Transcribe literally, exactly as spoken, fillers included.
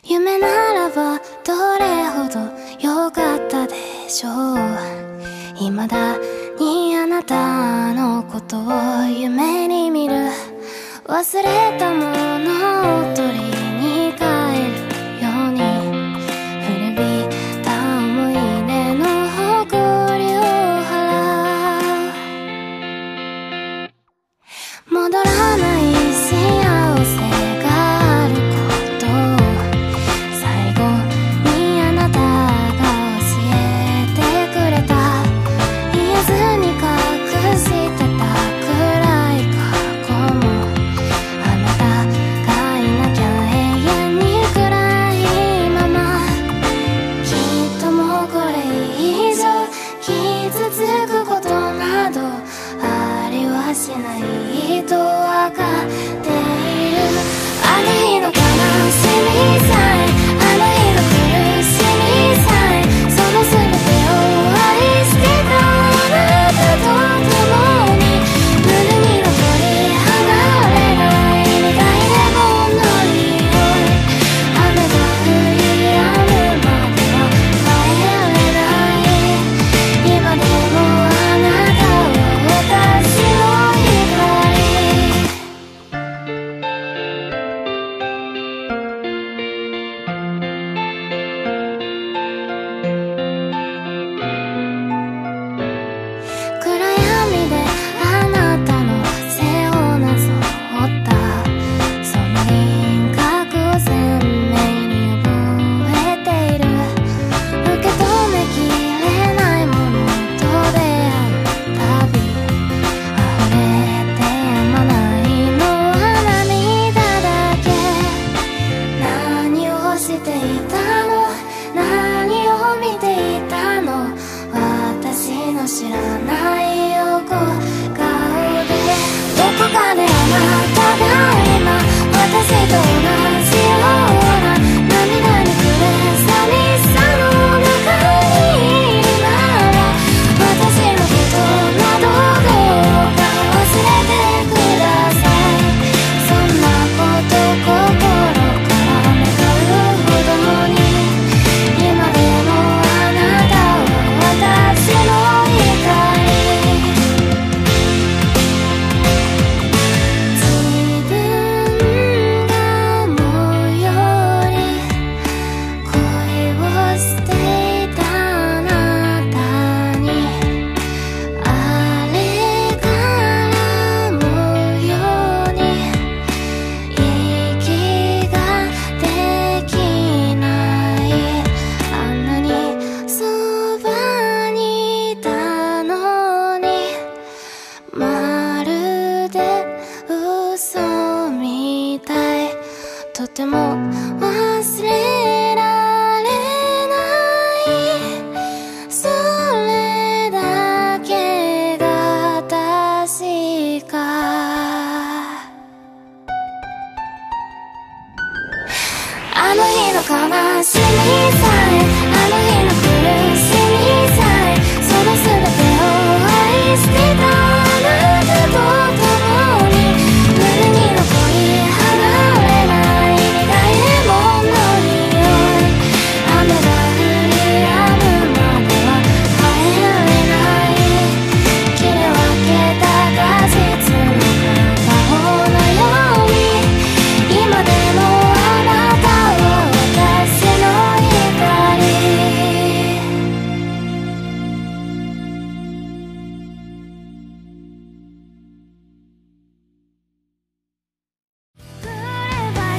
夢ならばどれほど良かったでしょう。未だにあなたのことを夢に見る。忘れたものを取りに帰るように、古びた思い出の誇りを払う。戻らない幸せがあることを最後にあなたが教えてくれた。言えずに隠してた暗い過去も、あなたがいなきゃ永遠に暗いまま。きっともうこれ以上傷つくことなどありはしないとわかっている。あの日の悲しみさえ、あの日の苦しみさえ、その全てを愛してたあなたと共に、胸に残り離れない苦いレモンの匂い。雨が降り止むまでは帰れない。今でもあなたは私の光。暗闇であなたの背をなぞったその輪郭を鮮明に覚えている。受け止めきれないものと出会うたび、溢れてやまないのは涙だけ。何をしていたの、何を見ていたの、私の知らない横顔で。どこかであなたが今私と同じような涙に暮れ寂しさの中にいるなら、私のことなどどうか忘れてください。そんなこと心から願うほどに、今でもあなたは私の光。自分がもうより恋をしていたあなたに、あれからもうように息ができない。あんなにそばにいたのに、まるで嘘みたい。とても忘れられない。それだけが確か。あの日の悲しみさえ、